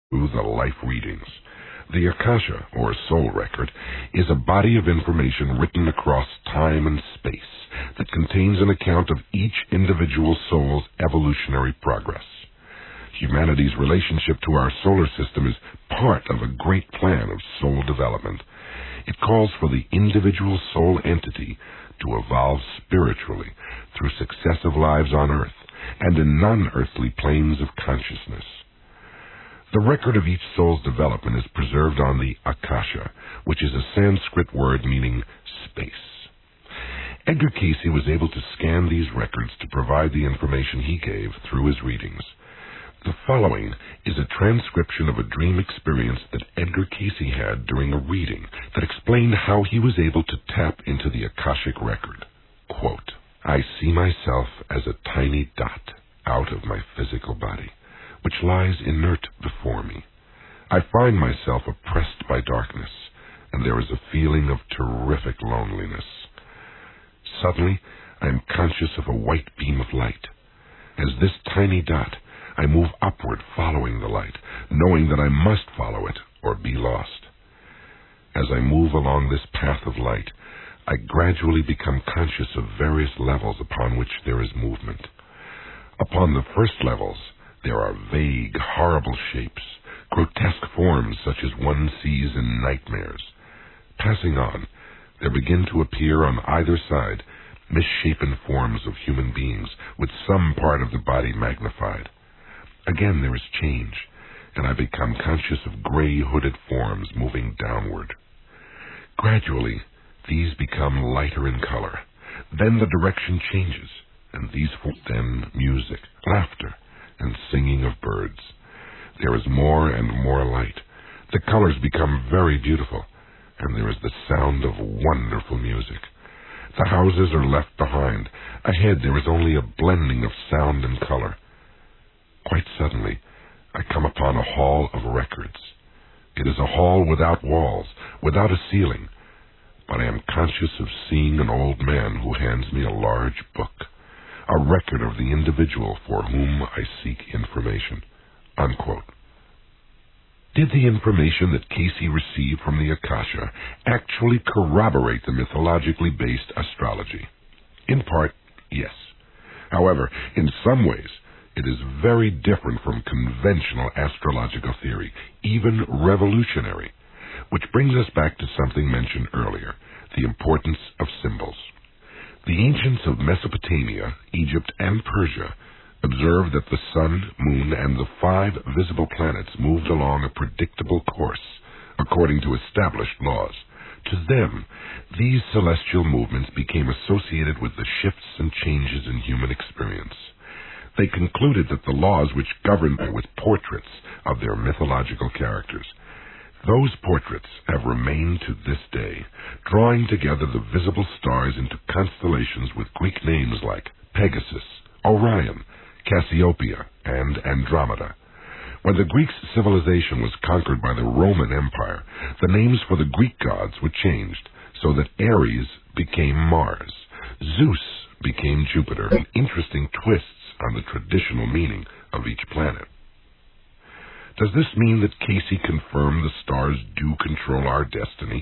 through the life readings. The Akasha, or soul record, is a body of information written across time and space that contains an account of each individual soul's evolutionary progress. Humanity's relationship to our solar system is part of a great plan of soul development. It calls for the individual soul entity to evolve spiritually through successive lives on Earth and in non-earthly planes of consciousness. The record of each soul's development is preserved on the Akasha, which is a Sanskrit word meaning space. Edgar Cayce was able to scan these records to provide the information he gave through his readings. The following is a transcription of a dream experience that Edgar Cayce had during a reading that explained how he was able to tap into the Akashic record. Quote, "I see myself as a tiny dot out of my physical body, which lies inert before me. I find myself oppressed by darkness, and there is a feeling of terrific loneliness. Suddenly, I am conscious of a white beam of light. As this tiny dot, I move upward following the light, knowing that I must follow it or be lost. As I move along this path of light, I gradually become conscious of various levels upon which there is movement. Upon the first levels, there are vague, horrible shapes, grotesque forms such as one sees in nightmares. Passing on, there begin to appear on either side misshapen forms of human beings with some part of the body magnified. Again there is change, and I become conscious of gray hooded forms moving downward. Gradually, these become lighter in color. Then the direction changes, and these then music, laughter, and singing of birds. There is more and more light. The colors become very beautiful, and there is the sound of wonderful music. The houses are left behind. Ahead there is only a blending of sound and color. Quite suddenly, I come upon a hall of records. It is a hall without walls, without a ceiling, but I am conscious of seeing an old man who hands me a large book, a record of the individual for whom I seek information." Unquote. Did the information that Cayce received from the Akasha actually corroborate the mythologically based astrology? In part, yes. However, in some ways, it is very different from conventional astrological theory, even revolutionary, which brings us back to something mentioned earlier, the importance of symbols. The ancients of Mesopotamia, Egypt, and Persia observed that the sun, moon, and the 5 visible planets moved along a predictable course, according to established laws. To them, these celestial movements became associated with the shifts and changes in human experience. They concluded that the laws which governed them with portraits of their mythological characters. Those portraits have remained to this day, drawing together the visible stars into constellations with Greek names like Pegasus, Orion, Cassiopeia, and Andromeda. When the Greek civilization was conquered by the Roman Empire, the names for the Greek gods were changed, so that Ares became Mars, Zeus became Jupiter, and interesting twists on the traditional meaning of each planet. Does this mean that Cayce confirmed the stars do control our destiny?